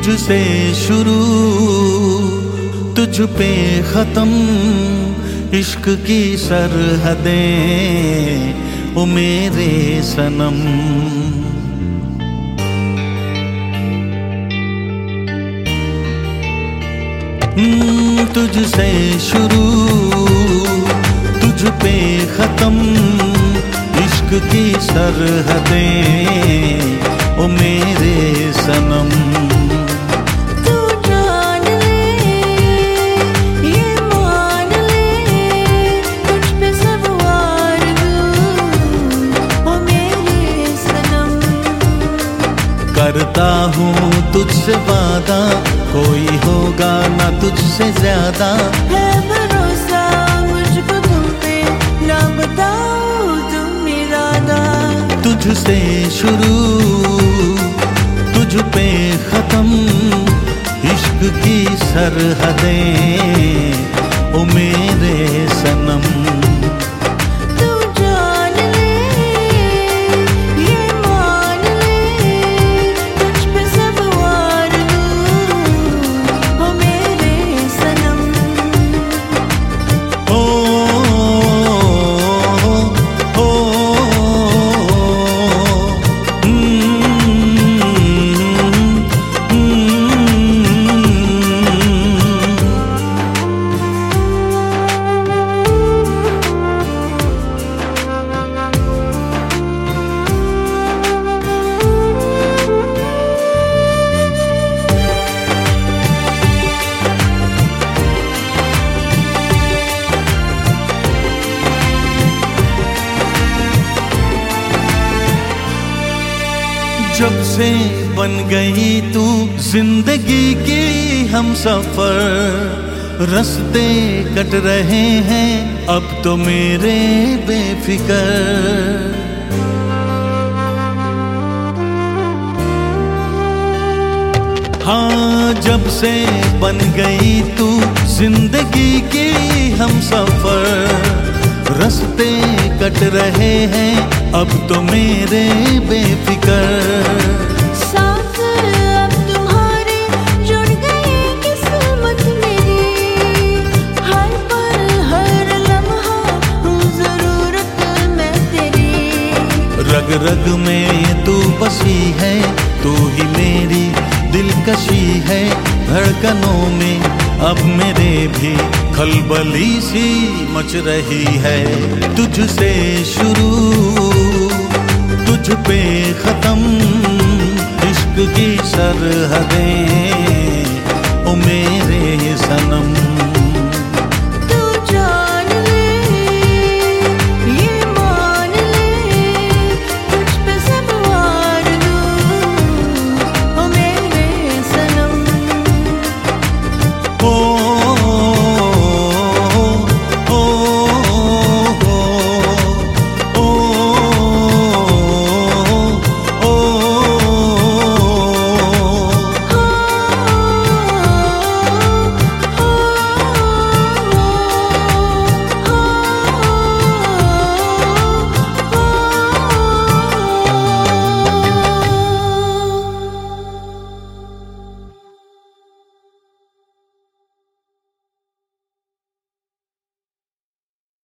तुझसे शुरू तुझ पे खत्म, इश्क की सरहदें ओ मेरे सनम। तुझसे शुरू तुझ पे खत्म, इश्क की सरहदें ओ मेरे सनम। तू जान ले ये मान ले, तुझ पे सवार हूँ ओ मेरे सनम। करता हूँ तुझसे वादा, कोई होगा ना तुझसे ज्यादा। है भरोसा मुझको तुम पे, ना बताओ तुम इरादा। तुझसे शुरू तुझ पे खत्म, इश्क की सरहदें ओ मेरे सनम। तू जान ले ये मान ले, तुझ पे सवार हूँ ओ मेरे सनम। ओ जब से बन गई तू जिंदगी की हम सफर, रास्ते कट रहे हैं अब तो मेरे बेफिक्र। हाँ जब से बन गई तू जिंदगी की हम सफर, रास्ते कट रहे हैं अब तो मेरे बेफिक्र। साथ अब तुम्हारे जुड़ गई किस्मत मेरी, हर पल हर लम्हा हूँ जरूरत मैं तेरी। रग रग में तू बसी है, तू ही मेरी दिलकशी है। धड़कनों में अब मेरे भी खलबली सी मच रही है। तुझसे शुरू तुझ पे खत्म, इश्क की सरहदें ओ मेरे